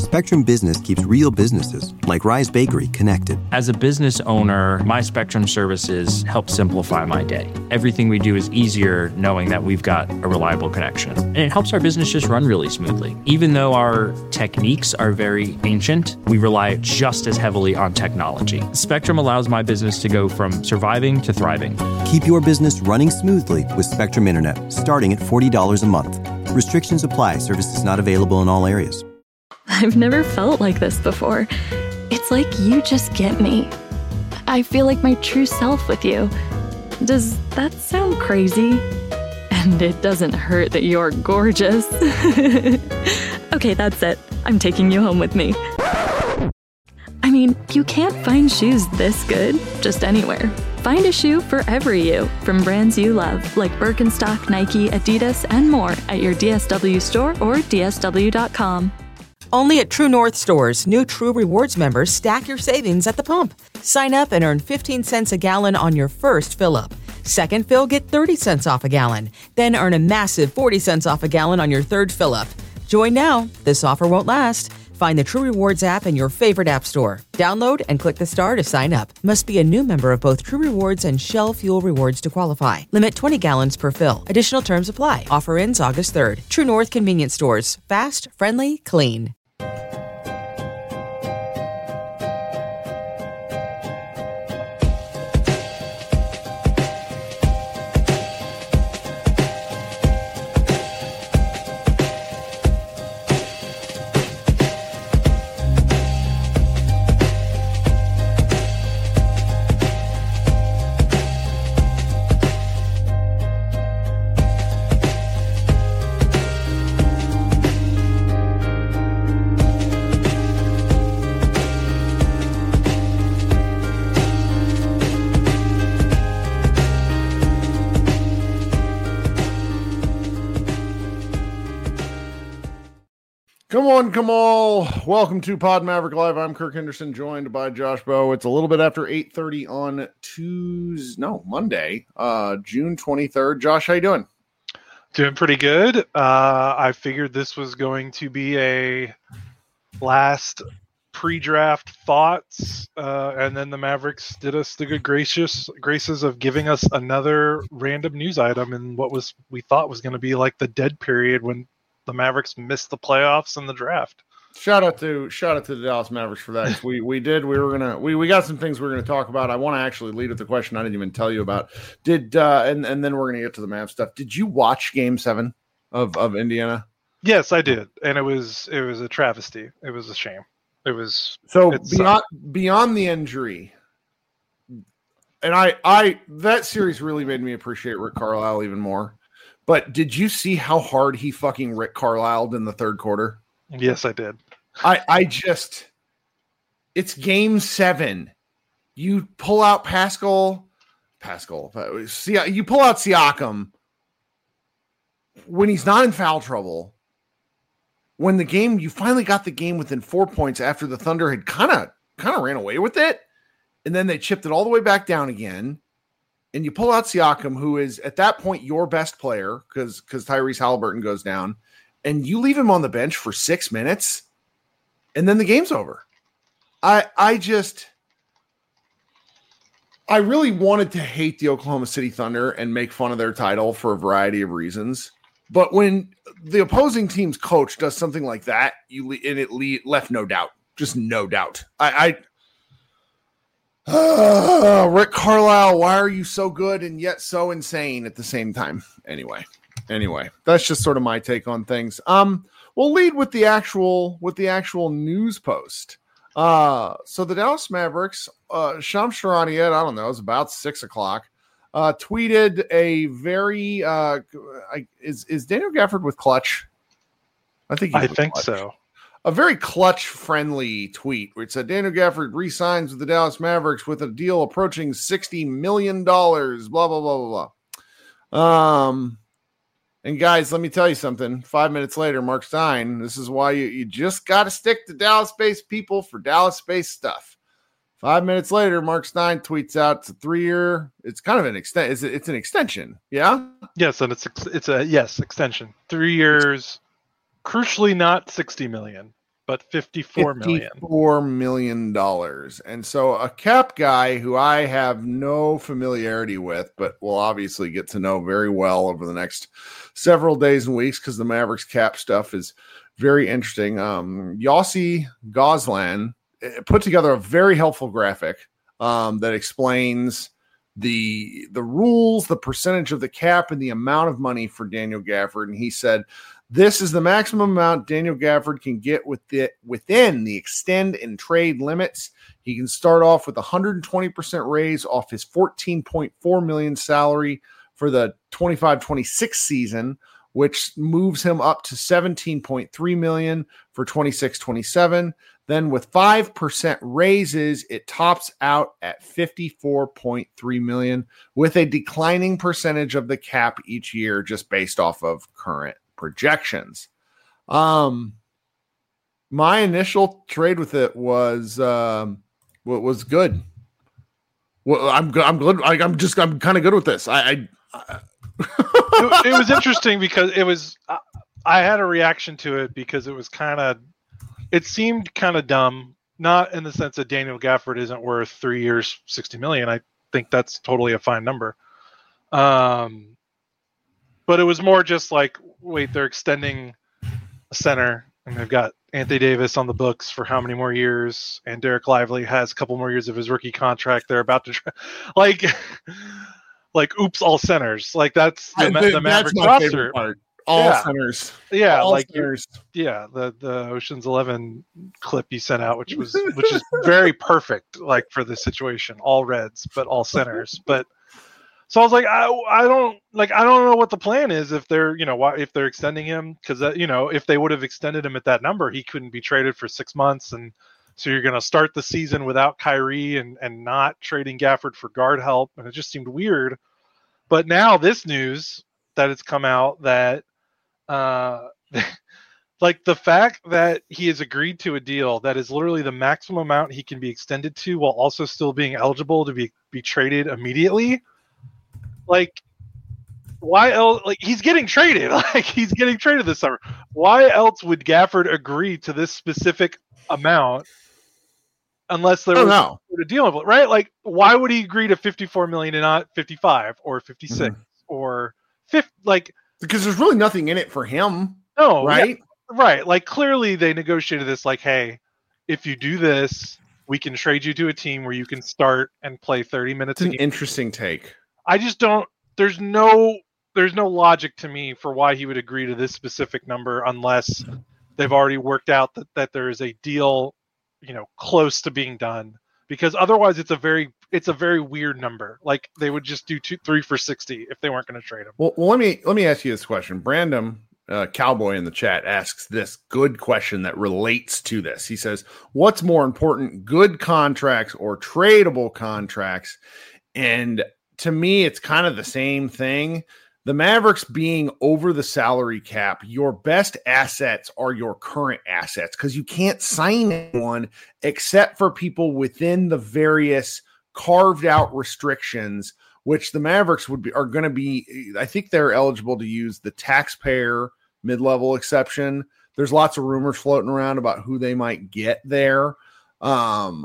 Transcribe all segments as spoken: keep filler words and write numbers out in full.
Spectrum Business keeps real businesses, like Rise Bakery, connected. As a business owner, my Spectrum services help simplify my day. Everything we do is easier knowing that we've got a reliable connection. And it helps our business just run really smoothly. Even though our techniques are very ancient, we rely just as heavily on technology. Spectrum allows my business to go from surviving to thriving. Keep your business running smoothly with Spectrum Internet, starting at forty dollars a month. Restrictions apply. Services not available in all areas. I've never felt like this before. It's like you just get me. I feel like my true self with you. Does that sound crazy? And it doesn't hurt that you're gorgeous. Okay, that's it. I'm taking you home with me. I mean, you can't find shoes this good just anywhere. Find a shoe for every you from brands you love, like Birkenstock, Nike, Adidas, and more at your D S W store or D S W dot com. Only at True North stores, new True Rewards members stack your savings at the pump. Sign up and earn fifteen cents a gallon on your first fill-up. Second fill, get thirty cents off a gallon. Then earn a massive forty cents off a gallon on your third fill-up. Join now. This offer won't last. Find the True Rewards app in your favorite app store. Download and click the star to sign up. Must be a new member of both True Rewards and Shell Fuel Rewards to qualify. Limit twenty gallons per fill. Additional terms apply. Offer ends August third. True North Convenience Stores. Fast, friendly, clean. Come on, come all. Welcome to Pod Maverick Live. I'm Kirk Henderson, joined by Josh Bowe. It's a little bit after eight thirty on Tuesday, no, Monday, uh, June twenty-third. Josh, how you doing? Doing pretty good. Uh, I figured this was going to be a last pre-draft thoughts, uh, and then the Mavericks did us the good gracious graces of giving us another random news item in what was we thought was going to be like the dead period when the Mavericks missed the playoffs and the draft. Shout out to shout out to the Dallas Mavericks for that. We we did. We were gonna we, we got some things we we're gonna talk about. I want to actually lead with the question I didn't even tell you about. Did uh, and and then we're gonna get to the Mav stuff. Did you watch Game Seven of of Indiana? Yes, I did, and it was it was a travesty. It was a shame. It was so it beyond sucked. beyond the injury. And I I that series really made me appreciate Rick Carlisle even more. But did you see how hard he fucking Rick Carlisle'd in the third quarter? Yes, I did. I, I just, it's game seven. You pull out Pascal, Pascal, you pull out Siakam when he's not in foul trouble. When the game, you finally got the game within four points after the Thunder had kind of, kind of ran away with it. And then they chipped it all the way back down again. And you pull out Siakam, who is at that point your best player because because Tyrese Halliburton goes down, and you leave him on the bench for six minutes, and then the game's over. I I just I really wanted to hate the Oklahoma City Thunder and make fun of their title for a variety of reasons, but when the opposing team's coach does something like that, you le- and it le- left no doubt, just no doubt. I. I Uh, Rick Carlisle, why are you so good and yet so insane at the same time? Anyway, anyway, that's just sort of my take on things. Um, we'll lead with the actual with the actual news post. Uh, so the Dallas Mavericks, uh, Shams Charania, I don't know, it was about six o'clock. Uh, tweeted a very uh, I, is is Daniel Gafford with Clutch? I think I think Clutch. so. A very clutch-friendly tweet where it said Daniel Gafford re-signs with the Dallas Mavericks with a deal approaching sixty million dollars, blah, blah, blah, blah, blah. Um, and guys, let me tell you something. Five minutes later, Mark Stein, this is why you, you just got to stick to Dallas-based people for Dallas-based stuff. Five minutes later, Mark Stein tweets out it's a three-year, it's kind of an extent, it's, it's an extension, yeah? Yes, and it's it's a, yes, extension. Three years. Crucially, not sixty million, but fifty-four million. fifty-four million dollars. And so a cap guy who I have no familiarity with, but will obviously get to know very well over the next several days and weeks because the Mavericks cap stuff is very interesting. Um, Yossi Goslan put together a very helpful graphic um, that explains the the rules, the percentage of the cap, and the amount of money for Daniel Gafford. And he said, this is the maximum amount Daniel Gafford can get with the, within the extend and trade limits. He can start off with a one hundred twenty percent raise off his fourteen point four million dollars salary for the twenty-five twenty-six season, which moves him up to seventeen point three million dollars for twenty-six twenty-seven. Then with five percent raises, it tops out at fifty-four point three million dollars with a declining percentage of the cap each year just based off of current projections. Um, my initial trade with it was um, was good. Well, I'm I'm good. Like, I'm just I'm kind of good with this. I, I, I it, it was interesting because it was I, I had a reaction to it because it was kind of it seemed kind of dumb, not in the sense that Daniel Gafford isn't worth three years, sixty million. I think that's totally a fine number. Um, but it was more just like, wait, they're extending a center, and they've got Anthony Davis on the books for how many more years, and Derek Lively has a couple more years of his rookie contract. They're about to try, like, like, oops, all centers. Like that's the, I, the Mavericks roster. Part. All yeah. centers. Yeah, all like centers. Yeah, the the Ocean's Eleven clip you sent out, which was which is very perfect, like for this situation. All Reds, but all centers. But so I was like, I I don't like I don't know what the plan is if they're you know why if they're extending him because you know if they would have extended him at that number, he couldn't be traded for six months, and so you're going to start the season without Kyrie and and not trading Gafford for guard help, and it just seemed weird. But now this news that it's come out that. Uh, like the fact that he has agreed to a deal that is literally the maximum amount he can be extended to while also still being eligible to be, be traded immediately. Like, why else? Like, he's getting traded. Like, he's getting traded this summer. Why else would Gafford agree to this specific amount unless there was a deal, right? Like, why would he agree to fifty-four million and not fifty-five or fifty-six mm-hmm. or fifty? Like, because there's really nothing in it for him. No, right? Yeah, right. Like clearly they negotiated this like, hey, if you do this, we can trade you to a team where you can start and play thirty minutes. It's an a game. Interesting take. I just don't there's no there's no logic to me for why he would agree to this specific number unless they've already worked out that, that there is a deal, you know, close to being done. Because otherwise it's a very it's a very weird number. Like they would just do two three for sixty if they weren't going to trade him. Well, well, let me let me ask you this question. Brandon uh, Cowboy in the chat asks this good question that relates to this. He says, "What's more important, good contracts or tradable contracts?" And to me, it's kind of the same thing. The Mavericks being over the salary cap, your best assets are your current assets because you can't sign anyone except for people within the various carved out restrictions, which the Mavericks would be are going to be. I think they're eligible to use the taxpayer mid-level exception. There's lots of rumors floating around about who they might get there. Um,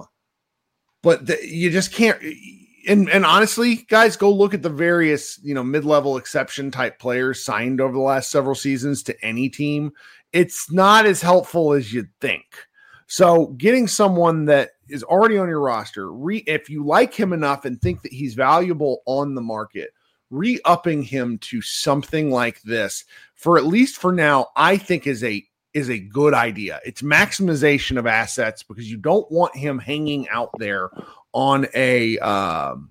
but the, you just can't. And, and honestly, guys, go look at the various, you know, mid-level exception type players signed over the last several seasons to any team. It's not as helpful as you'd think. So getting someone that is already on your roster, re, if you like him enough and think that he's valuable on the market, re-upping him to something like this for at least for now, I think is a is a good idea. It's maximization of assets because you don't want him hanging out there on a um,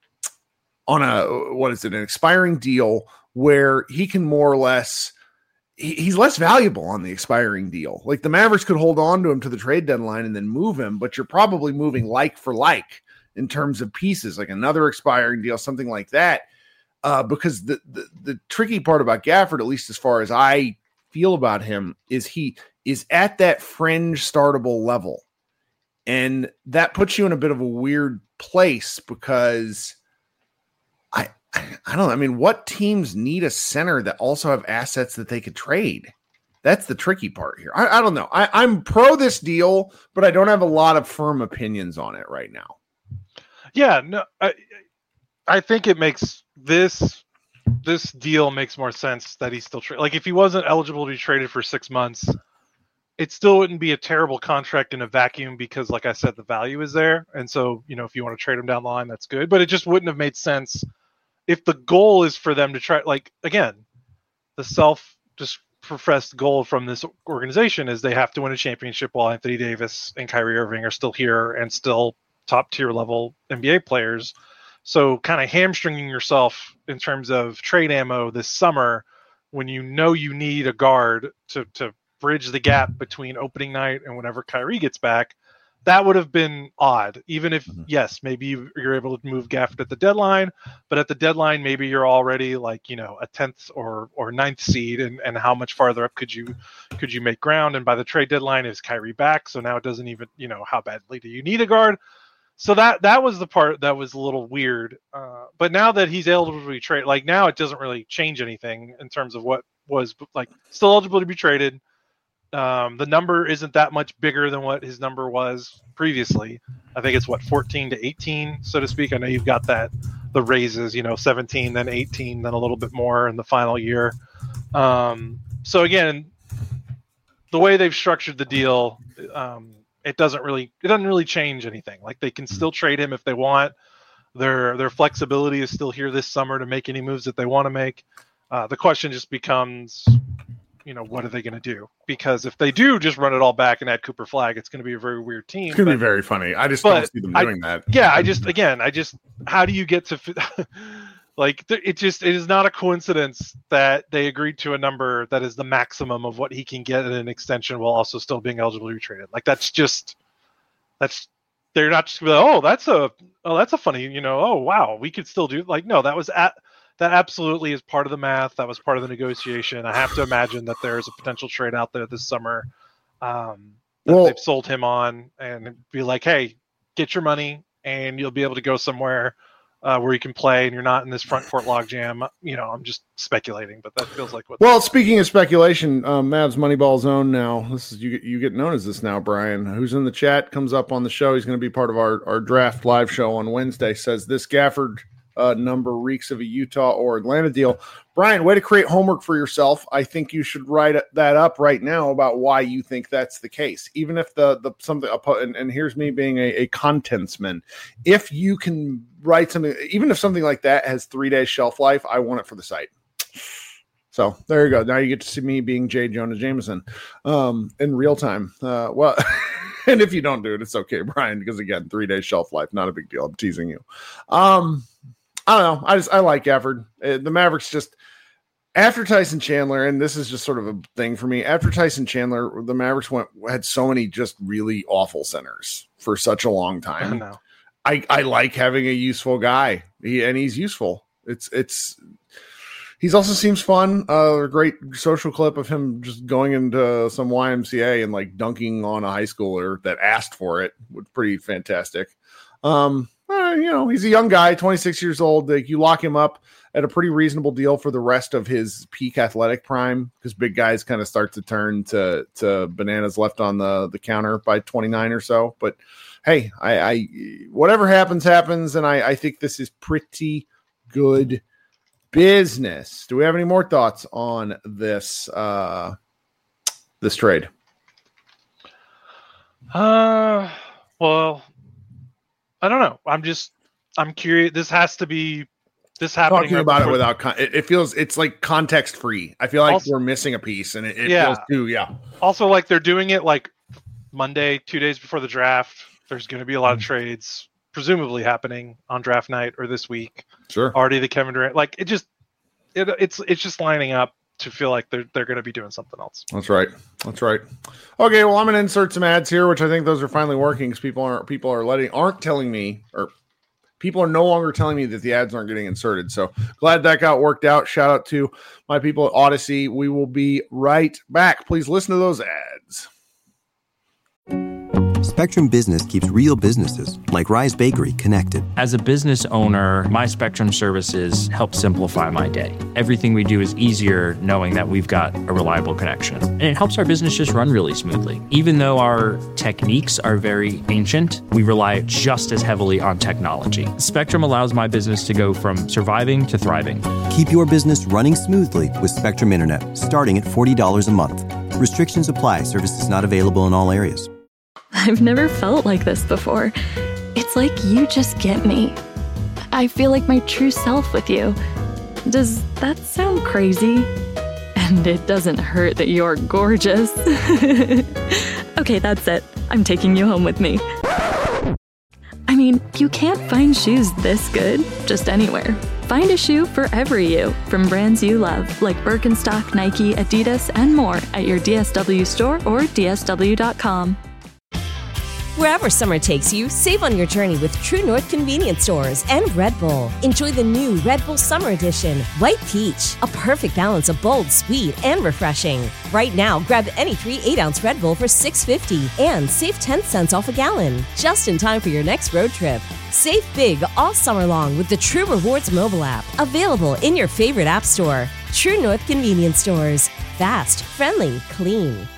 on a what is it an expiring deal where he can more or less he, he's less valuable on the expiring deal. Like the Mavericks could hold on to him to the trade deadline and then move him, but you're probably moving like for like in terms of pieces, like another expiring deal, something like that. Uh, because the, the the tricky part about Gafford, at least as far as I feel about him, is he is at that fringe startable level. And that puts you in a bit of a weird place because I, I don't know. I mean, what teams need a center that also have assets that they could trade? That's the tricky part here. I, I don't know. I, I'm pro this deal, but I don't have a lot of firm opinions on it right now. Yeah, no, I, I think it makes this this deal makes more sense that he's still tra- like if he wasn't eligible to be traded for six months, it still wouldn't be a terrible contract in a vacuum because, like I said, the value is there, and so you know if you want to trade him down the line, that's good. But it just wouldn't have made sense if the goal is for them to try. Like again, the self just professed goal from this organization is they have to win a championship while Anthony Davis and Kyrie Irving are still here and still top tier level N B A players. So kind of hamstringing yourself in terms of trade ammo this summer when you know you need a guard to, to bridge the gap between opening night and whenever Kyrie gets back, that would have been odd. Even if, mm-hmm. yes, maybe you're able to move Gafford at the deadline, but at the deadline, maybe you're already like, you know, a tenth or, or ninth seed. And, and how much farther up could you, could you make ground? And by the trade deadline is Kyrie back. So now it doesn't even, you know, how badly do you need a guard? So that, that was the part that was a little weird. Uh, but now that he's eligible to be traded, like now it doesn't really change anything in terms of what was like still eligible to be traded. Um, the number isn't that much bigger than what his number was previously. I think it's what fourteen to eighteen, so to speak. I know you've got that, the raises, you know, seventeen, then eighteen, then a little bit more in the final year. Um, so again, the way they've structured the deal, um, it doesn't really, it doesn't really change anything. Like they can still trade him if they want. Their, their flexibility is still here this summer to make any moves that they want to make. Uh, the question just becomes, you know, what are they going to do? Because if they do just run it all back and add Cooper Flagg, it's going to be a very weird team. It's going to be but, very funny. I just don't see them doing I, that. Yeah, I just, again, I just, how do you get to, like, it just, it is not a coincidence that they agreed to a number that is the maximum of what he can get in an extension while also still being eligible to be traded. Like, that's just, that's, they're not just going to be like, oh, that's a, oh, that's a funny, you know, oh, wow, we could still do, like, no, that was at, that absolutely is part of the math. That was part of the negotiation. I have to imagine that there's a potential trade out there this summer um, that well, they've sold him on and be like, hey, get your money and you'll be able to go somewhere uh, where you can play and you're not in this front court logjam. You know, I'm just speculating, but that feels like what. Well, speaking of speculation, um, Mavs Moneyball Zone now. This is you get you get known as this now, Brian. Who's in the chat comes up on the show. He's going to be part of our our draft live show on Wednesday. Says this Gafford Uh, number reeks of a Utah or Atlanta deal. Brian, way to create homework for yourself. I think you should write that up right now about why you think that's the case. Even if the the something and, and here's me being a, a contentsman. If you can write something, even if something like that has three days shelf life, I want it for the site. So there you go. Now you get to see me being J. Jonah Jameson um, in real time. Uh, well. And if you don't do it, it's okay, Brian, because again, three days shelf life, not a big deal. I'm teasing you. Um, I don't know. I just I like Gafford. Uh, the Mavericks just after Tyson Chandler, and this is just sort of a thing for me. After Tyson Chandler, the Mavericks went had so many just really awful centers for such a long time. I know. I, I like having a useful guy, he, and he's useful. It's it's. He's also seems fun. Uh, a great social clip of him just going into some Y M C A and like dunking on a high schooler that asked for it. Was pretty fantastic. Um, Uh, you know, he's a young guy, twenty-six years old. Like, you lock him up at a pretty reasonable deal for the rest of his peak athletic prime, because big guys kind of start to turn to to bananas left on the, the counter by twenty-nine or so. But hey, I, I whatever happens, happens, and I, I think this is pretty good business. Do we have any more thoughts on this uh, this trade? Uh, well. I don't know. I'm just, I'm curious. This has to be, this happening. Talking about it without, con- it, it feels, it's like context free. I feel like also, we're missing a piece, and it, it yeah. feels too, yeah. Also, like they're doing it like Monday, two days before the draft. There's going to be a lot of trades, presumably happening on draft night or this week. Sure. Already the Kevin Durant, like it just, it, it's, it's just lining up to feel like they're they're going to be doing something else. That's right. That's right. Okay, well, I'm going to insert some ads here, which I think those are finally working because people aren't people are letting aren't telling me, or people are no longer telling me that the ads aren't getting inserted. So glad that got worked out. Shout out to my people at Odyssey. We will be right back. Please listen to those ads. Spectrum Business keeps real businesses, like Rise Bakery, connected. As a business owner, my Spectrum services help simplify my day. Everything we do is easier knowing that we've got a reliable connection. And it helps our business just run really smoothly. Even though our techniques are very ancient, we rely just as heavily on technology. Spectrum allows my business to go from surviving to thriving. Keep your business running smoothly with Spectrum Internet, starting at forty dollars a month. Restrictions apply. Services not available in all areas. I've never felt like this before. It's like you just get me. I feel like my true self with you. Does that sound crazy? And it doesn't hurt that you're gorgeous. Okay, that's it. I'm taking you home with me. I mean, you can't find shoes this good just anywhere. Find a shoe for every you from brands you love, like Birkenstock, Nike, Adidas, and more at your D S W store or D S W dot com. Wherever summer takes you, save on your journey with True North Convenience Stores and Red Bull. Enjoy the new Red Bull Summer Edition, White Peach, a perfect balance of bold, sweet, and refreshing. Right now, grab any three eight-ounce Red Bull for six fifty and save ten cents off a gallon, just in time for your next road trip. Save big all summer long with the True Rewards mobile app, available in your favorite app store. True North Convenience Stores. Fast, friendly, clean.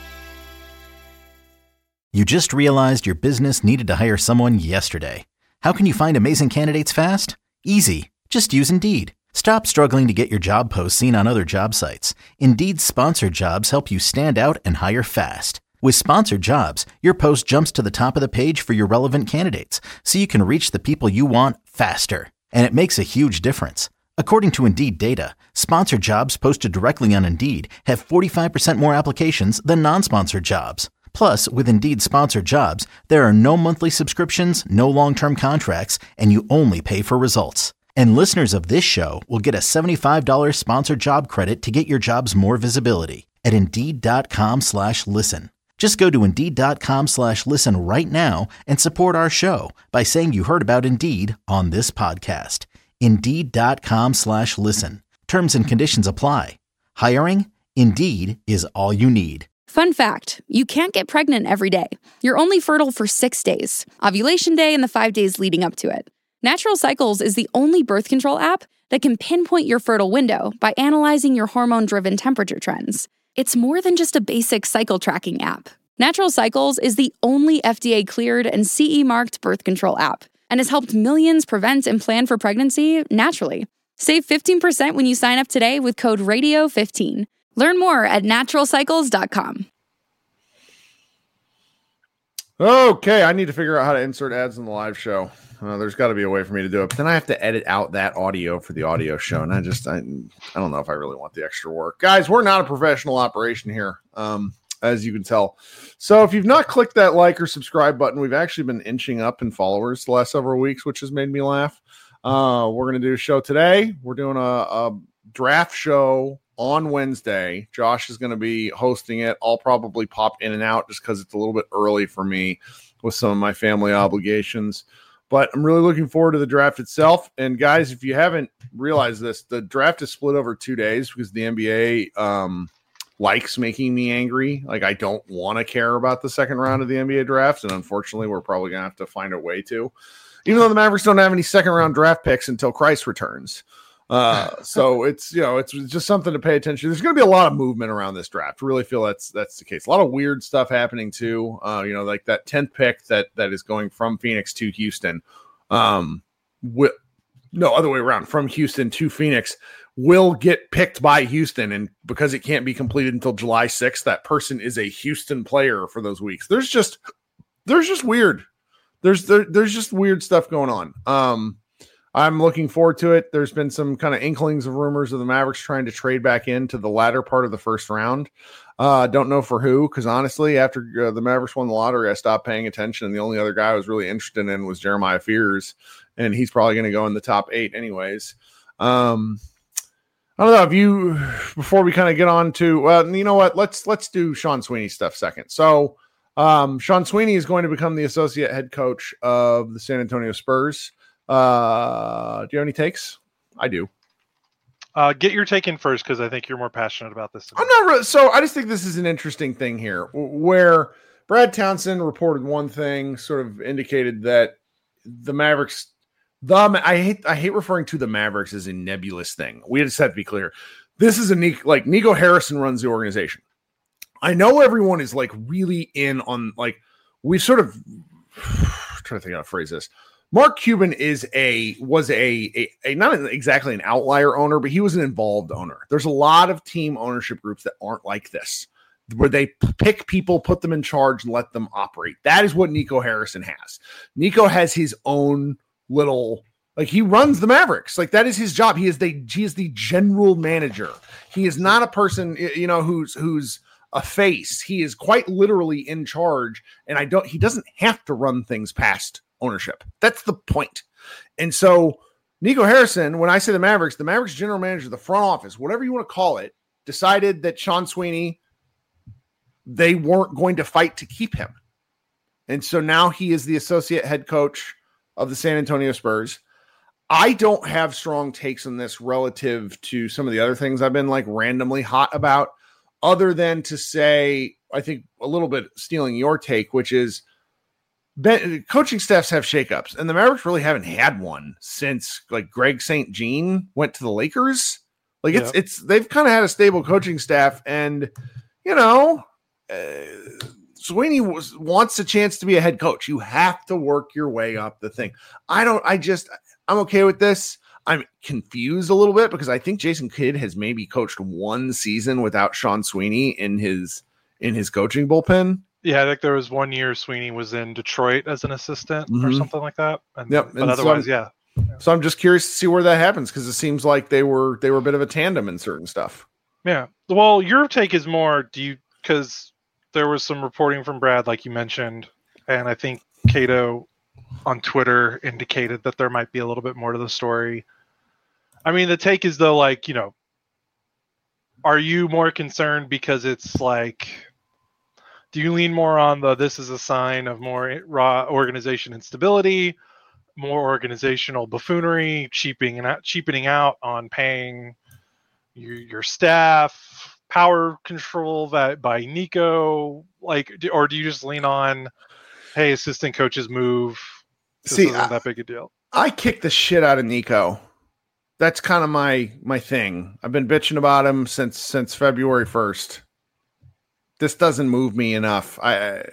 You just realized your business needed to hire someone yesterday. How can you find amazing candidates fast? Easy. Just use Indeed. Stop struggling to get your job posts seen on other job sites. Indeed's sponsored jobs help you stand out and hire fast. With sponsored jobs, your post jumps to the top of the page for your relevant candidates, so you can reach the people you want faster. And it makes a huge difference. According to Indeed data, sponsored jobs posted directly on Indeed have forty-five percent more applications than non-sponsored jobs. Plus, with Indeed sponsored jobs, there are no monthly subscriptions, no long-term contracts, and you only pay for results. And listeners of this show will get a seventy-five dollars sponsored job credit to get your jobs more visibility at Indeed.com slash listen. Just go to Indeed.com slash listen right now and support our show by saying you heard about Indeed on this podcast. Indeed.com slash listen. Terms and conditions apply. Hiring? Indeed is all you need. Fun fact, you can't get pregnant every day. You're only fertile for six days, ovulation day and the five days leading up to it. Natural Cycles is the only birth control app that can pinpoint your fertile window by analyzing your hormone-driven temperature trends. It's more than just a basic cycle tracking app. Natural Cycles is the only F D A-cleared and C E-marked birth control app and has helped millions prevent and plan for pregnancy naturally. Save fifteen percent when you sign up today with code radio fifteen. Learn more at natural cycles dot com. Okay, I need to figure out how to insert ads in the live show. Uh, there's got to be a way for me to do it, but then I have to edit out that audio for the audio show, and I just I, I don't know if I really want the extra work. Guys, we're not a professional operation here, um, as you can tell. So if you've not clicked that like or subscribe button, we've actually been inching up in followers the last several weeks, which has made me laugh. Uh, we're going to do a show today. We're doing a, a draft show on Wednesday. Josh is going to be hosting it. I'll probably pop in and out just because it's a little bit early for me with some of my family obligations. But I'm really looking forward to the draft itself. And guys, if you haven't realized this, the draft is split over two days because the N B A um, likes making me angry. Like, I don't want to care about the second round of the N B A draft. And unfortunately, we're probably going to have to find a way to. Even though the Mavericks don't have any second round draft picks until Christ returns. Uh, so it's, you know, it's just something to pay attention. There's going to be a lot of movement around this draft. I really feel that's, that's the case. A lot of weird stuff happening too. Uh, you know, like that tenth pick that, that is going from Phoenix to Houston. Um, wi- no other way around, from Houston to Phoenix will get picked by Houston. And because it can't be completed until July sixth, that person is a Houston player for those weeks. There's just, there's just weird. There's, there, there's just weird stuff going on. Um, I'm looking forward to it. There's been some kind of inklings of rumors of the Mavericks trying to trade back into the latter part of the first round. Uh, don't know for who, because honestly, after uh, the Mavericks won the lottery, I stopped paying attention. And the only other guy I was really interested in was Jeremiah Fears, and he's probably going to go in the top eight anyways. Um, I don't know if you, before we kind of get on to, well, you know what, let's let's do Sean Sweeney stuff second. So um, Sean Sweeney is going to become the associate head coach of the San Antonio Spurs. Uh, do you have any takes? I do. Uh, get your take in first, because I think you're more passionate about this. I'm not really, so I just think this is an interesting thing here where Brad Townsend reported one thing, sort of indicated that the Mavericks, the I hate I hate referring to the Mavericks as a nebulous thing. We just have to be clear. This is a like Nico Harrison runs the organization. I know everyone is like really in on like we sort of I'm trying to think how to phrase this. Mark Cuban is a was a, a a not exactly an outlier owner, but he was an involved owner. There's a lot of team ownership groups that aren't like this, where they pick people, put them in charge, and let them operate. That is what Nico Harrison has. Nico has his own little, like he runs the Mavericks. Like that is his job. He is the he is the general manager. He is not a person, you know, who's who's a face. He is quite literally in charge, and I don't. He doesn't have to run things past ownership. That's the point. And so Nico Harrison, when I say the Mavericks, the Mavericks general manager, the front office, whatever you want to call it, decided that Sean Sweeney, they weren't going to fight to keep him. And so now he is the associate head coach of the San Antonio Spurs. I don't have strong takes on this relative to some of the other things I've been like randomly hot about, other than to say, I think a little bit stealing your take, which is ben, coaching staffs have shakeups, and the Mavericks really haven't had one since like Greg Saint Jean went to the Lakers. Like it's, yeah. it's, they've kind of had a stable coaching staff, and you know, uh, Sweeney was, wants a chance to be a head coach. You have to work your way up the thing. I don't, I just, I'm okay with this. I'm confused a little bit because I think Jason Kidd has maybe coached one season without Sean Sweeney in his in his coaching bullpen. Yeah, I think there was one year Sweeney was in Detroit as an assistant mm-hmm. or something like that. And, yep. But and otherwise, so yeah. So I'm just curious to see where that happens because it seems like they were they were a bit of a tandem in certain stuff. Yeah. Well, your take is more, do you, because there was some reporting from Brad, like you mentioned, and I think Cato on Twitter indicated that there might be a little bit more to the story. I mean, the take is though, like, you know, are you more concerned because it's like, do you lean more on the, this is a sign of more raw organization instability, more organizational buffoonery, cheapening out, cheapening out on paying your, your staff, power control that by Nico, like, or do you just lean on, hey, assistant coaches move? This See, isn't I, that big a deal. I kick the shit out of Nico. That's kind of my my thing. I've been bitching about him since since February first. This doesn't move me enough. I, I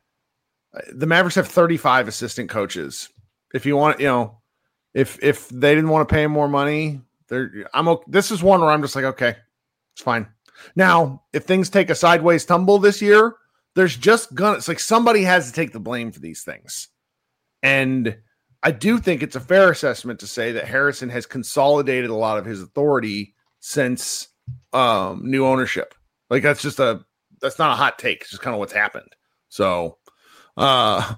the Mavericks have thirty-five assistant coaches. If you want, you know, if if they didn't want to pay him more money, they're I'm okay. This is one where I'm just like, okay, it's fine. Now, if things take a sideways tumble this year, there's just gonna it's like somebody has to take the blame for these things. And I do think it's a fair assessment to say that Harrison has consolidated a lot of his authority since um, new ownership. Like that's just a, that's not a hot take. It's just kind of what's happened. So, uh,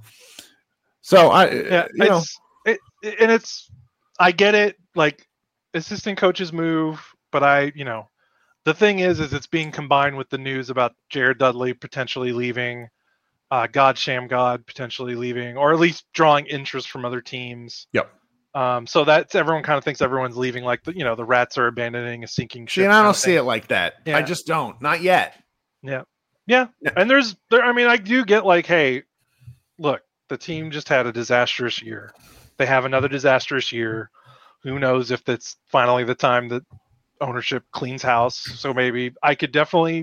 so I, yeah, you know, it, and it's, I get it. Like assistant coaches move, but I, you know, the thing is, is it's being combined with the news about Jared Dudley potentially leaving. Uh, God Sham God potentially leaving, or at least drawing interest from other teams. Yep. Um, so that's everyone kind of thinks everyone's leaving, like the, you know, the rats are abandoning a sinking ship. See, and I don't see it like that. Yeah. I just don't. Not yet. Yeah. yeah. Yeah. And there's there. I mean, I do get like, hey, look, the team just had a disastrous year. They have another disastrous year. Who knows if that's finally the time that ownership cleans house? So maybe I could definitely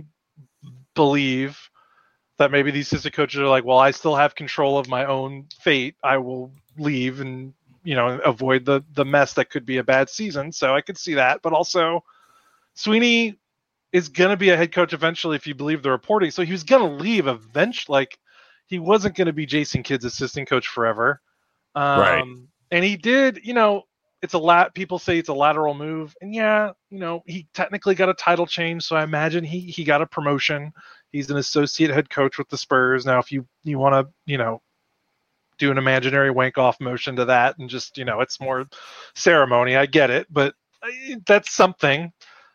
believe that maybe these assistant coaches are like, well, I still have control of my own fate. I will leave and, you know, avoid the the mess that could be a bad season. So I could see that. But also, Sweeney is going to be a head coach eventually if you believe the reporting. So he was going to leave eventually. Like, he wasn't going to be Jason Kidd's assistant coach forever. Um, right. And he did, you know, it's a lat. People say it's a lateral move. And yeah, you know, he technically got a title change. So I imagine he he got a promotion. He's an associate head coach with the Spurs. Now, if you, you want to, you know, do an imaginary wank off motion to that and just, you know, it's more ceremony. I get it, but that's something.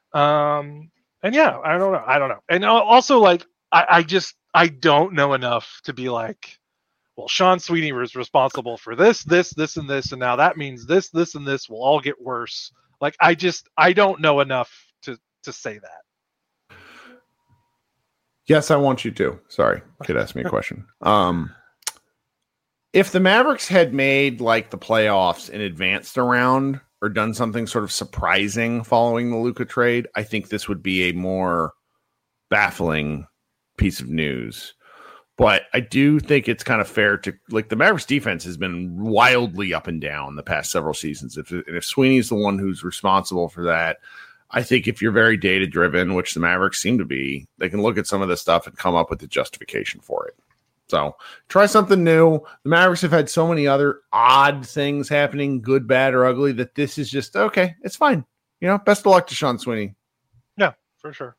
Um, and yeah, I don't know. I don't know. And also, like, I, I just, I don't know enough to be like, well, Sean Sweeney was responsible for this, this, this, and this. And now that means this, this, and this will all get worse. Like, I just, I don't know enough to, to say that. Yes, I want you to. Sorry, kid asked me a question. Um, if the Mavericks had made like the playoffs and advanced around or done something sort of surprising following the Luka trade, I think this would be a more baffling piece of news. But I do think it's kind of fair to like the Mavericks defense has been wildly up and down the past several seasons. If and if Sweeney's the one who's responsible for that, I think if you're very data driven, which the Mavericks seem to be, they can look at some of this stuff and come up with the justification for it. So try something new. The Mavericks have had so many other odd things happening, good, bad, or ugly, that this is just okay. It's fine. You know, best of luck to Sean Sweeney. Yeah, for sure.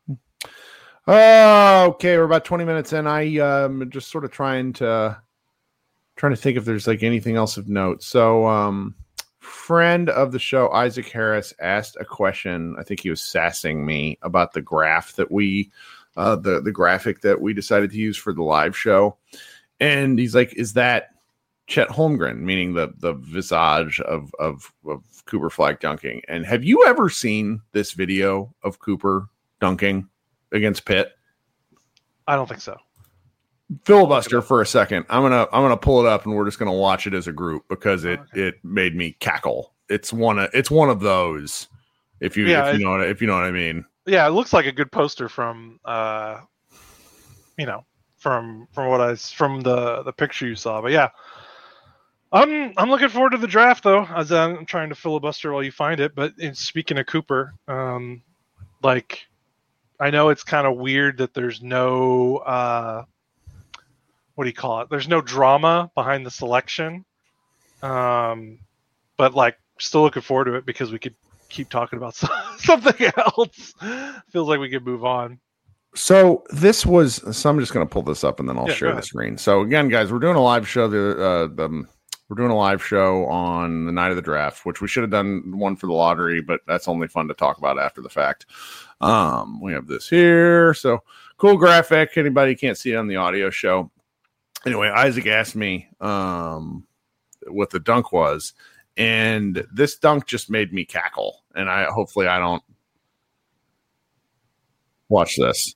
Uh, okay, we're about twenty minutes in. I um just sort of trying to trying to think if there's like anything else of note. So um friend of the show, Isaac Harris, asked a question. I think he was sassing me about the graph that we uh the, the graphic that we decided to use for the live show. And he's like, is that Chet Holmgren, meaning the the visage of of, of Cooper Flagg dunking? And have you ever seen this video of Cooper dunking against Pitt? I don't think so. Filibuster for a second. I'm gonna I'm gonna pull it up and we're just gonna watch it as a group because it okay. it made me cackle. It's one of it's one of those. If you yeah, if you it, know what, if you know what I mean. Yeah, it looks like a good poster from uh, you know, from from what I from the the picture you saw. But yeah, I'm I'm looking forward to the draft though. As I'm trying to filibuster while you find it. But in, speaking of Cooper, um, like. I know it's kind of weird that there's no, uh, what do you call it? There's no drama behind the selection. Um, but like still looking forward to it because we could keep talking about something else. Feels like we could move on. So this was, so I'm just going to pull this up and then I'll yeah, share the screen. So again, guys, we're doing a live show. The, uh, the, we're doing a live show on the night of the draft, which we should have done one for the lottery, but that's only fun to talk about after the fact. Um, we have this here. So cool graphic. Anybody can't see it on the audio show. Anyway, Isaac asked me um, what the dunk was, and this dunk just made me cackle. And I hopefully I don't watch this.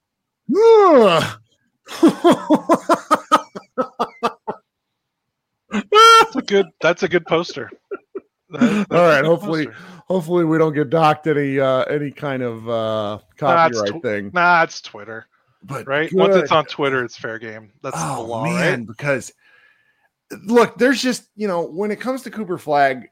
That's a good. That's a good poster. That, All right. Hopefully, poster. hopefully we don't get docked any uh, any kind of uh, copyright nah, tw- thing. Nah, it's Twitter. But right, good. Once it's on Twitter, it's fair game. That's oh, the law, man, right? Because look, there's just you know when it comes to Cooper Flagg,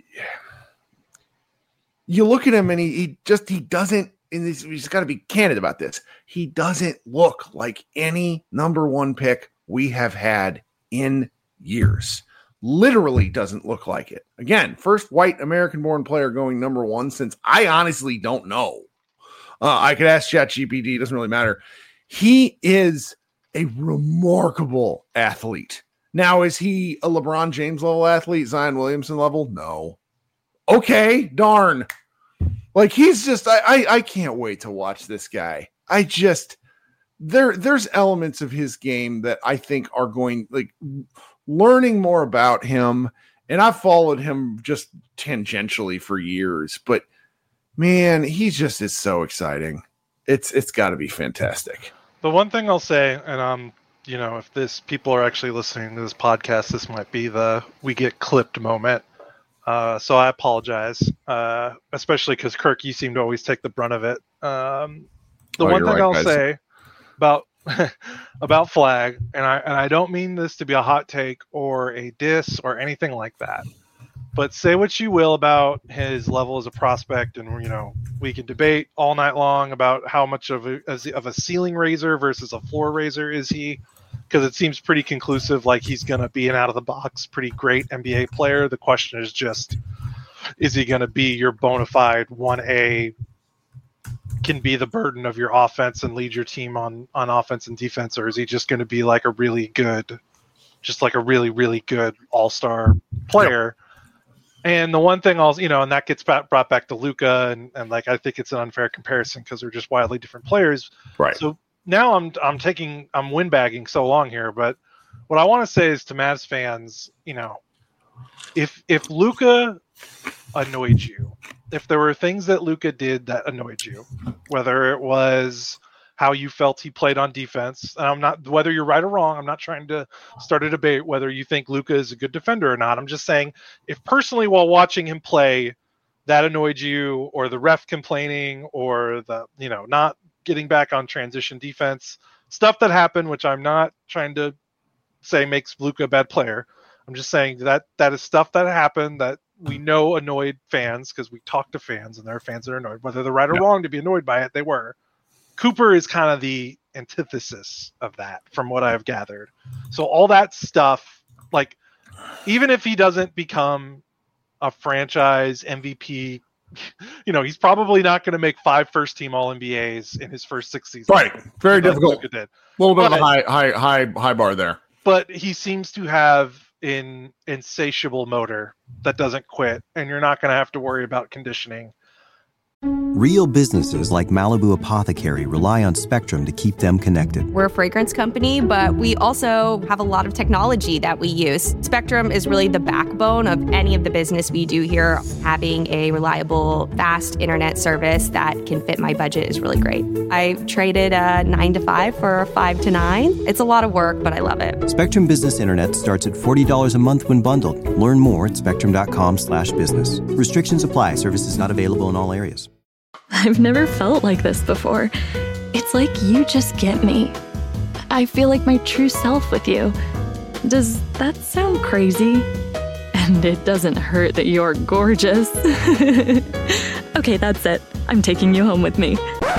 you look at him and he, he just he doesn't. And he's, he's got to be candid about this. He doesn't look like any number one pick we have had in years. Literally doesn't look like it. Again, first white American-born player going number one since I honestly don't know. Uh, I could ask ChatGPT. Doesn't really matter. He is a remarkable athlete. Now, is he a LeBron James level athlete? Zion Williamson level? No. Okay, darn. Like he's just. I, I I can't wait to watch this guy. I just there there's elements of his game that I think are going like. Learning more about him, and I've followed him just tangentially for years, but man, he just is so exciting. It's it's got to be fantastic. The one thing I'll say, and um, you know, if this people are actually listening to this podcast, this might be the we get clipped moment. Uh, so I apologize, uh, especially because Kirk, you seem to always take the brunt of it. Um, the oh, one thing right, I'll guys. say about. about Flagg, and I and I don't mean this to be a hot take or a diss or anything like that, but say what you will about his level as a prospect, and you know we can debate all night long about how much of a of a ceiling raiser versus a floor raiser is he, because it seems pretty conclusive like he's going to be an out of the box pretty great N B A player. The question is just, is he going to be your bona fide one A, can be the burden of your offense and lead your team on, on offense and defense, or is he just going to be like a really good, just like a really, really good all-star player? Yep. And the one thing I'll, you know, and that gets back, brought back to Luka, and, and like, I think it's an unfair comparison because they're just wildly different players. Right. So now I'm, I'm taking, I'm windbagging so long here, but what I want to say is to Mavs fans, you know, if, if Luka annoyed you, if there were things that Luka did that annoyed you, whether it was how you felt he played on defense. And I'm not, whether you're right or wrong, I'm not trying to start a debate whether you think Luka is a good defender or not. I'm just saying, if personally while watching him play that annoyed you, or the ref complaining, or the, you know, not getting back on transition defense, stuff that happened, which I'm not trying to say makes Luka a bad player. I'm just saying that that is stuff that happened that we know annoyed fans, because we talk to fans and there are fans that are annoyed. Whether they're right or yeah. wrong to be annoyed by it, they were. Cooper is kind of the antithesis of that from what I've gathered. So all that stuff, like, even if he doesn't become a franchise M V P, you know, he's probably not going to make five first team All N B As in his first six seasons. Right. Very difficult. Did. A little bit but, of a high, high, high, high bar there. But he seems to have an insatiable motor that doesn't quit, and you're not going to have to worry about conditioning. Real businesses like Malibu Apothecary rely on Spectrum to keep them connected. We're a fragrance company, but we also have a lot of technology that we use. Spectrum is really the backbone of any of the business we do here. Having a reliable, fast internet service that can fit my budget is really great. I traded a nine to five for a five to nine. It's a lot of work, but I love it. Spectrum Business Internet starts at forty dollars a month when bundled. Learn more at spectrum.com slash business. Restrictions apply. Services not available in all areas. I've never felt like this before. It's like you just get me. I feel like my true self with you. Does that sound crazy? And it doesn't hurt that you're gorgeous. Okay, that's it. I'm taking you home with me.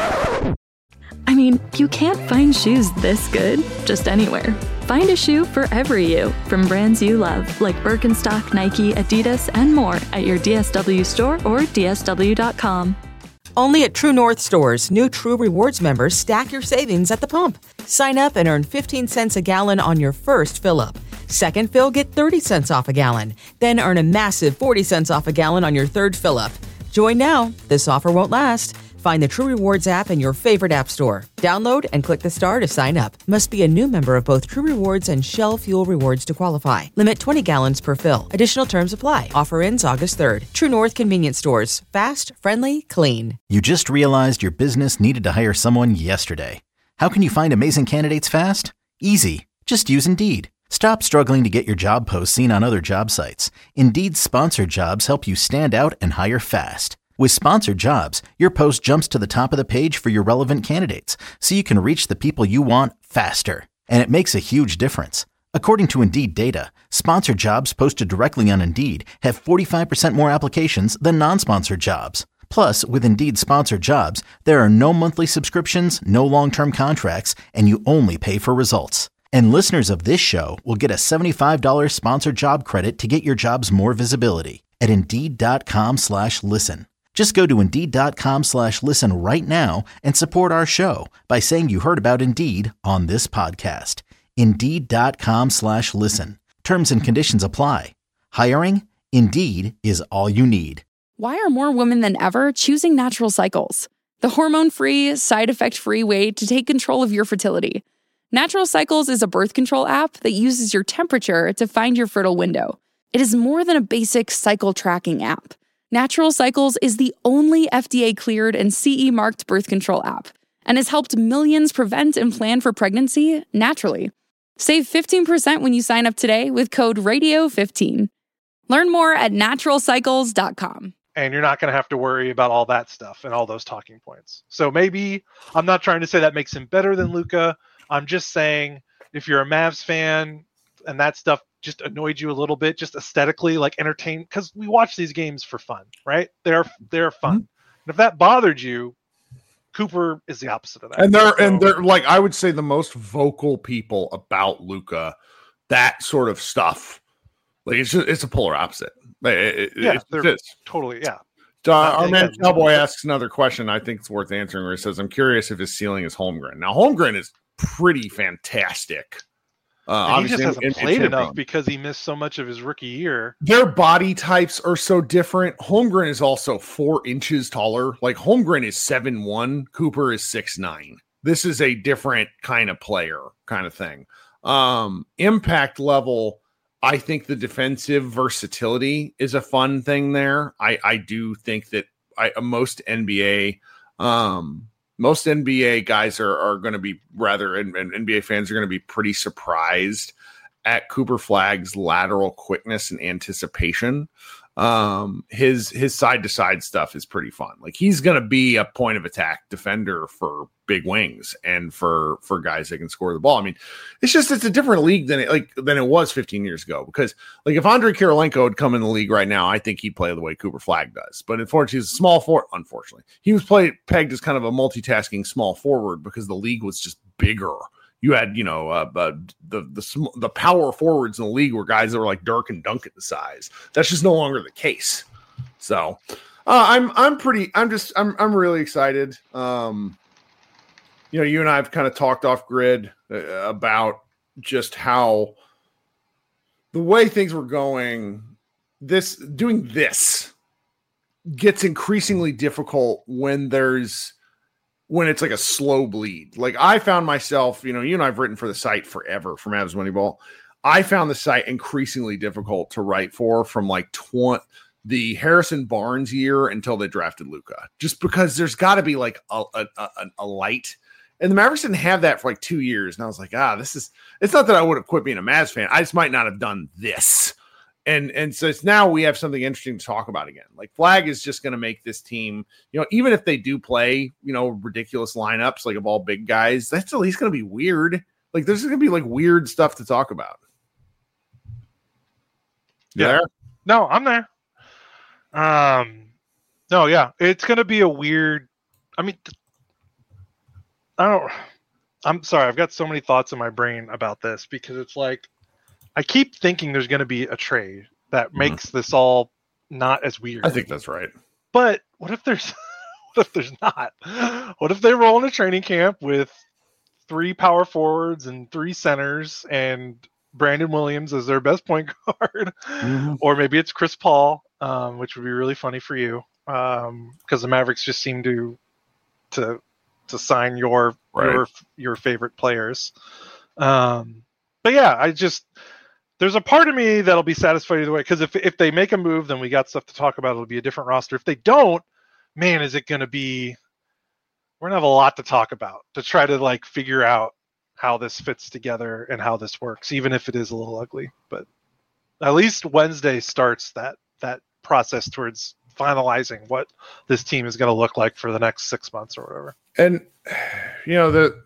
I mean, you can't find shoes this good just anywhere. Find a shoe for every you from brands you love, like Birkenstock, Nike, Adidas, and more at your D S W store or D S W dot com. Only at True North stores, new True Rewards members stack your savings at the pump. Sign up and earn fifteen cents a gallon on your first fill-up. Second fill, get thirty cents off a gallon. Then earn a massive forty cents off a gallon on your third fill-up. Join now. This offer won't last. Find the True Rewards app in your favorite app store. Download and click the star to sign up. Must be a new member of both True Rewards and Shell Fuel Rewards to qualify. Limit twenty gallons per fill. Additional terms apply. Offer ends August third. True North Convenience Stores. Fast, friendly, clean. You just realized your business needed to hire someone yesterday. How can you find amazing candidates fast? Easy. Just use Indeed. Stop struggling to get your job posts seen on other job sites. Indeed's sponsored jobs help you stand out and hire fast. With sponsored jobs, your post jumps to the top of the page for your relevant candidates, so you can reach the people you want faster. And it makes a huge difference. According to Indeed data, sponsored jobs posted directly on Indeed have forty-five percent more applications than non-sponsored jobs. Plus, with Indeed sponsored jobs, there are no monthly subscriptions, no long-term contracts, and you only pay for results. And listeners of this show will get a seventy-five dollars sponsored job credit to get your jobs more visibility at Indeed.com slash listen. Just go to Indeed.com slash listen right now and support our show by saying you heard about Indeed on this podcast. Indeed.com slash listen. Terms and conditions apply. Hiring? Indeed is all you need. Why are more women than ever choosing Natural Cycles? The hormone-free, side-effect-free way to take control of your fertility. Natural Cycles is a birth control app that uses your temperature to find your fertile window. It is more than a basic cycle tracking app. Natural Cycles is the only F D A-cleared and C E-marked birth control app and has helped millions prevent and plan for pregnancy naturally. Save fifteen percent when you sign up today with code radio fifteen. Learn more at natural cycles dot com. And you're not going to have to worry about all that stuff and all those talking points. So maybe, I'm not trying to say that makes him better than Luka. I'm just saying, if you're a Mavs fan and that stuff just annoyed you a little bit, just aesthetically, like entertain, because we watch these games for fun, right? They're they're fun. Mm-hmm. And if that bothered you, Cooper is the opposite of that. And they're so, and they're like, I would say the most vocal people about Luka, that sort of stuff. Like it's just, it's a polar opposite. It, yeah, it, they're it is. totally yeah. Uh, our man Cowboy asks another question. I think it's worth answering. Where he says, "I'm curious if his ceiling is Holmgren." Now, Holmgren is pretty fantastic. Uh, he just hasn't in, played in enough because he missed so much of his rookie year. Their body types are so different. Holmgren is also four inches taller. Like Holmgren is seven one. Cooper is six nine. This is a different kind of player, kind of thing. Um, impact level. I think the defensive versatility is a fun thing there. I, I do think that I, most N B A um, most N B A guys are, are going to be rather, and, and N B A fans are going to be pretty surprised at Cooper Flagg's lateral quickness and anticipation. Um, his his side to side stuff is pretty fun. Like he's going to be a point of attack defender for big wings and for for guys that can score the ball. I mean, it's just it's a different league than it like than it was fifteen years ago. Because like if Andre Kirilenko had come in the league right now, I think he'd play the way Cooper Flagg does. But unfortunately, he's a small forward. Unfortunately, he was played pegged as kind of a multitasking small forward because the league was just bigger. You had, you know, uh, uh, the the the power forwards in the league were guys that were like Dirk and Duncan size. That's just no longer the case. So, uh, I'm I'm pretty I'm just I'm I'm really excited. Um, you know, you and I have kind of talked off grid uh, about just how the way things were going. This doing this gets increasingly difficult when there's. when it's like a slow bleed. Like I found myself, you know, you and I've written for the site forever for Mavs Moneyball. I found the site increasingly difficult to write for from like twenty the Harrison Barnes year until they drafted Luka, just because there's got to be like a, a, a, a light. And the Mavericks didn't have that for like two years. And I was like, ah, this is, it's not that I would have quit being a Mavs fan. I just might not have done this. And and so it's now we have something interesting to talk about again. Like Flagg is just going to make this team, you know, even if they do play, you know, ridiculous lineups like of all big guys, that's at least going to be weird. Like there's going to be like weird stuff to talk about. You yeah. There? No, I'm there. Um, no, yeah, it's going to be a weird. I mean, I don't. I'm sorry. I've got so many thoughts in my brain about this because it's like. I keep thinking there's going to be a trade that makes mm-hmm. this all not as weird. I think that's right. But what if there's what if there's not? What if they roll in a training camp with three power forwards and three centers and Brandon Williams as their best point guard? Mm-hmm. Or maybe it's Chris Paul, um, which would be really funny for you because um, the Mavericks just seem to to to sign your right. your your favorite players. Um, but yeah, I just there's a part of me that'll be satisfied either way because if if they make a move, then we got stuff to talk about. It'll be a different roster. If they don't, man, is it going to be? We're gonna have a lot to talk about to try to like figure out how this fits together and how this works, even if it is a little ugly. But at least Wednesday starts that that process towards finalizing what this team is going to look like for the next six months or whatever. And you know the.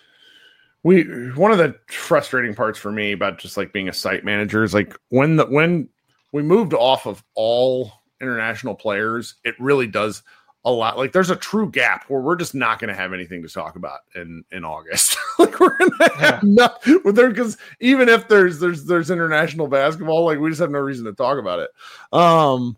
We one of the frustrating parts for me about just like being a site manager is like when the when we moved off of all international players, it really does a lot. Like there's a true gap where we're just not going to have anything to talk about in, in August. Like we're going to have yeah. nothing with there because even if there's there's there's international basketball, like we just have no reason to talk about it. Um,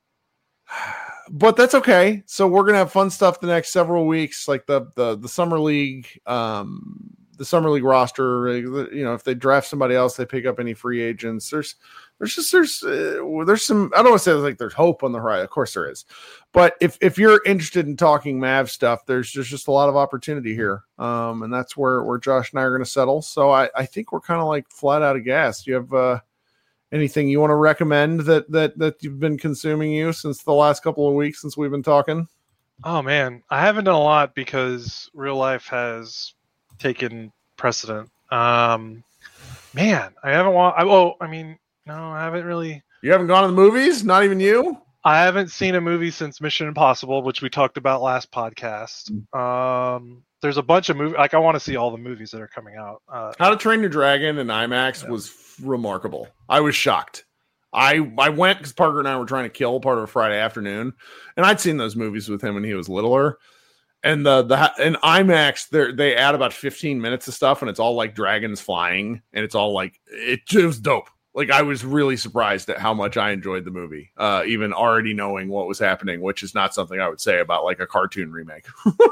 but that's okay. So we're gonna have fun stuff the next several weeks, like the the the summer league. Um, the summer league roster, you know, if they draft somebody else, they pick up any free agents. There's, there's just, there's, uh, there's some, I don't want to say like there's hope on the horizon. Of course there is. But if, if you're interested in talking Mav stuff, there's, there's just a lot of opportunity here. Um, and that's where, where Josh and I are going to settle. So I, I think we're kind of like flat out of gas. Do you have uh, anything you want to recommend that, that, that you've been consuming you since the last couple of weeks since we've been talking? Oh man, I haven't done a lot because real life has taken precedent. Um, man, I haven't watched. Oh, I mean, no, I haven't really. You haven't gone to the movies? Not even you? I haven't seen a movie since Mission Impossible, which we talked about last podcast. Um, there's a bunch of movies. Like I want to see all the movies that are coming out. Uh, How to Train Your Dragon in IMAX yeah. was f- remarkable. I was shocked. I I went because Parker and I were trying to kill part of a Friday afternoon, and I'd seen those movies with him when he was littler. And the the in IMAX, they they add about fifteen minutes of stuff, and it's all like dragons flying, and it's all like it, it was dope. Like I was really surprised at how much I enjoyed the movie, uh, even already knowing what was happening, which is not something I would say about like a cartoon remake.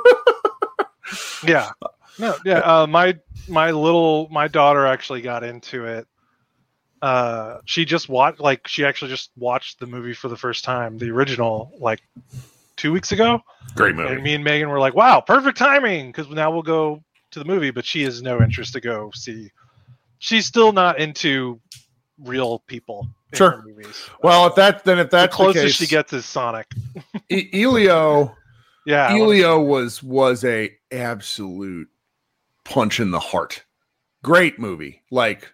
yeah, no, yeah. Uh, my my little my daughter actually got into it. Uh, she just watched like she actually just watched the movie for the first time, the original, like. Two weeks ago. Great movie. And me and Megan were like, wow, perfect timing, because now we'll go to the movie, but she has no interest to go see. She's still not into real people in sure. her movies. Well, uh, if that then if that's the closest the case, she gets is Sonic. e- Elio Yeah, Elio was was a absolute punch in the heart. Great movie, like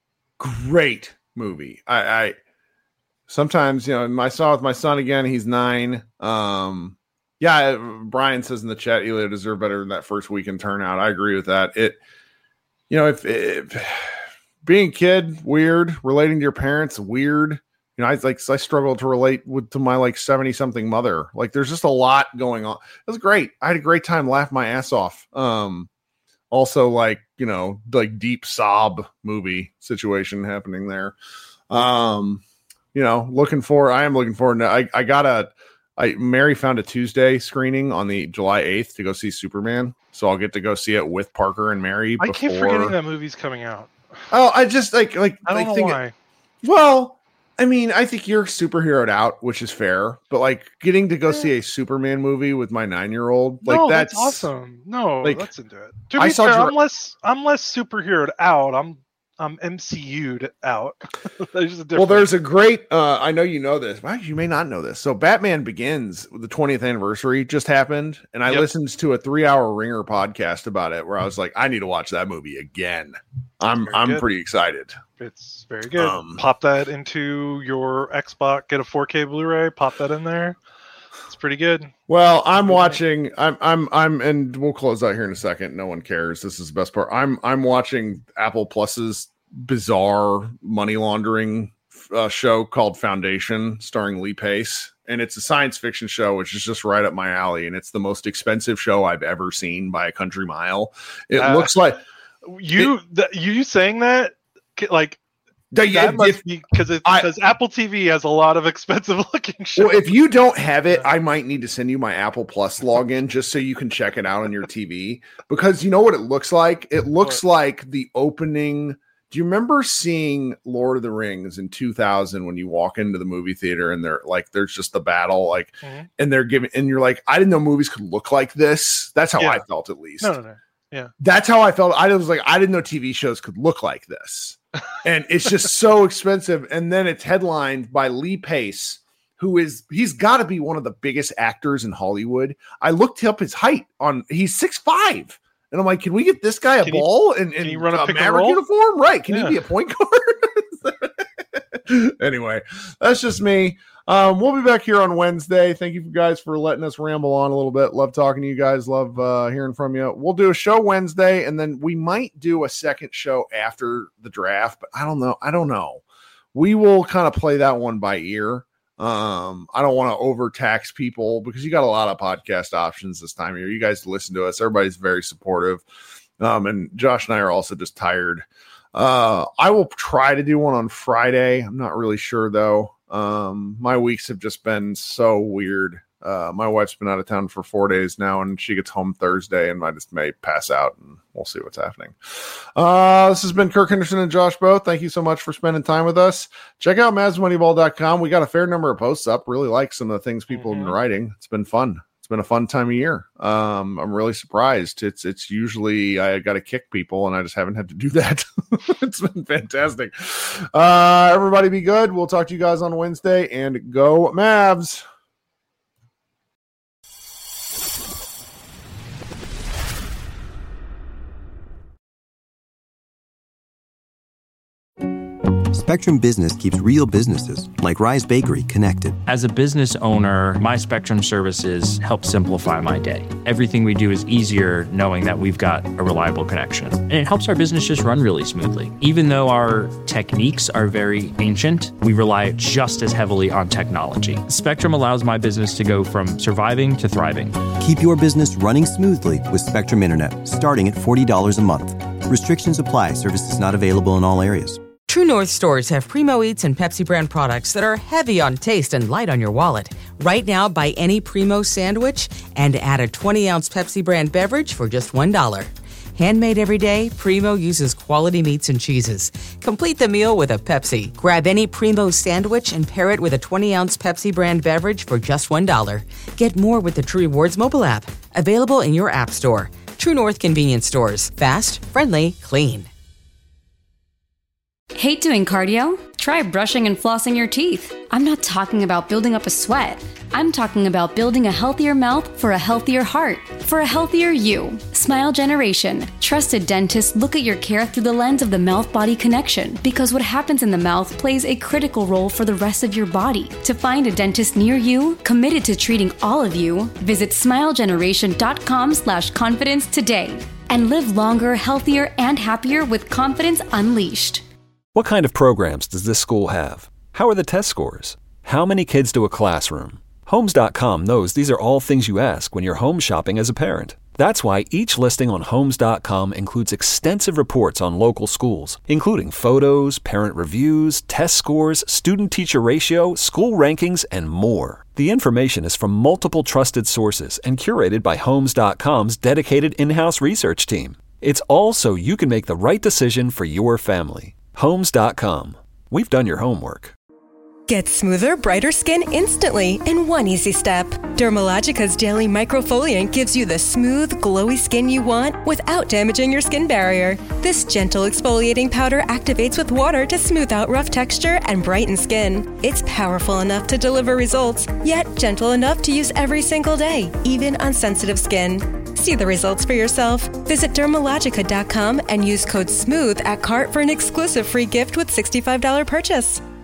great movie. I, I sometimes, you know, I saw it with my son again. He's nine. Um, yeah, Brian says in the chat, Elio deserved better than that first weekend turnout. I agree with that. It, you know, if, if being a kid, weird. Relating to your parents, weird. You know, I like I struggle to relate with to my like seventy something mother. Like, there's just a lot going on. It was great. I had a great time, laughed my ass off. Um, also, like, you know, like deep sob movie situation happening there. Um, you know, looking for. I am looking forward. To, I I got a. I Mary found a Tuesday screening on the July eighth to go see Superman. So I'll get to go see it with Parker and Mary. I before... keep forgetting that movie's coming out. Oh, I just like like I don't like, know think why. It, well. I mean, I think you're superheroed out, which is fair, but like getting to go see a Superman movie with my nine-year-old, like no, that's, that's awesome. No, like, that's into it. To I be saw fair, Jura- I'm less I'm less superheroed out. I'm I'm M C U'd out. There's a difference. Well, there's a great. Uh, I know you know this. Well, you may not know this. So, Batman Begins, the twentieth anniversary just happened, and I Yep. listened to a three-hour Ringer podcast about it, where I was like, I need to watch that movie again. I'm Very I'm good. pretty excited. It's very good. Um, Pop that into your Xbox. Get a four K Blu-ray. Pop that in there. It's pretty good. Well, I'm watching. I'm. I'm. I'm. And we'll close out here in a second. No one cares. This is the best part. I'm. I'm watching Apple Plus's bizarre money laundering uh, show called Foundation, starring Lee Pace, and it's a science fiction show, which is just right up my alley. And it's the most expensive show I've ever seen by a country mile. It Uh, looks like You th- you saying that like that, that if, must if- be because it I- because Apple T V has a lot of expensive looking shows. Well, if you don't have it, I might need to send you my Apple Plus login just so you can check it out on your T V. Because you know what it looks like? It looks like the opening. Do you remember seeing Lord of the Rings in two thousand when you walk into the movie theater and they're like, there's just the battle, like, Mhm. and they're giving, and you're like, I didn't know movies could look like this. That's how Yeah. I felt, at least. no, no, no. Yeah. That's how I felt. I was like, I didn't know T V shows could look like this. And it's just so expensive. And then it's headlined by Lee Pace, who is, he's got to be one of the biggest actors in Hollywood. I looked up his height on, he's six five. And I'm like, can we get this guy a Can he- ball and, can and he run a a pick and Maverick roll? uniform? Right. Can Yeah. he be a point guard? Anyway, that's just me. Um, we'll be back here on Wednesday. Thank you guys for letting us ramble on a little bit. Love talking to you guys. Love uh, hearing from you. We'll do a show Wednesday, and then we might do a second show after the draft, but I don't know. I don't know. We will kind of play that one by ear. Um, I don't want to overtax people because you got a lot of podcast options this time of year. You guys listen to us. Everybody's very supportive. Um, and Josh and I are also just tired. Uh, I will try to do one on Friday. I'm not really sure though. Um, my weeks have just been so weird. Uh, my wife's been out of town for four days now, and she gets home Thursday, and I just may pass out, and we'll see what's happening. Uh, this has been Kirk Henderson and Josh Both. Thank you so much for spending time with us. Check out Mavs Moneyball dot com. We got a fair number of posts up. Really like some of the things people have been writing. It's been fun. It's been a fun time of year. Um, I'm really surprised. It's it's usually I got to kick people, and I just haven't had to do that. It's been fantastic. Uh, everybody be good. We'll talk to you guys on Wednesday, and go Mavs. Spectrum Business keeps real businesses, like Rise Bakery, connected. As a business owner, my Spectrum services help simplify my day. Everything we do is easier knowing that we've got a reliable connection. And it helps our business just run really smoothly. Even though our techniques are very ancient, we rely just as heavily on technology. Spectrum allows my business to go from surviving to thriving. Keep your business running smoothly with Spectrum Internet, starting at forty dollars a month. Restrictions apply. Services not available in all areas. True North stores have Primo Eats and Pepsi brand products that are heavy on taste and light on your wallet. Right now, buy any Primo sandwich and add a twenty ounce Pepsi brand beverage for just one dollar. Handmade every day, Primo uses quality meats and cheeses. Complete the meal with a Pepsi. Grab any Primo sandwich and pair it with a twenty ounce Pepsi brand beverage for just one dollar. Get more with the True Rewards mobile app. Available in your app store. True North convenience stores. Fast, friendly, clean. Hate doing cardio? try brushing and flossing your teeth. I'm not talking about building up a sweat. I'm talking about building a healthier mouth for a healthier heart, for a healthier you. Smile Generation. Trusted dentists look at your care through the lens of the mouth-body connection, because what happens in the mouth plays a critical role for the rest of your body. To find a dentist near you, committed to treating all of you, visit smilegeneration.com slash confidence today. And live longer, healthier, and happier with confidence unleashed. What kind of programs does this school have? How are the test scores? How many kids do a classroom? Homes dot com knows these are all things you ask when you're home shopping as a parent. That's why each listing on Homes dot com includes extensive reports on local schools, including photos, parent reviews, test scores, student-teacher ratio, school rankings, and more. The information is from multiple trusted sources and curated by Homes dot com's dedicated in-house research team. It's all so you can make the right decision for your family. Homes dot com. We've done your homework. Get smoother, brighter skin instantly in one easy step. Dermalogica's daily microfoliant gives you the smooth, glowy skin you want without damaging your skin barrier. This gentle exfoliating powder activates with water to smooth out rough texture and brighten skin. It's powerful enough to deliver results, yet gentle enough to use every single day, even on sensitive skin. See the results for yourself. Visit dermalogica dot com and use code SMOOTH at cart for an exclusive free gift with sixty-five dollars purchase.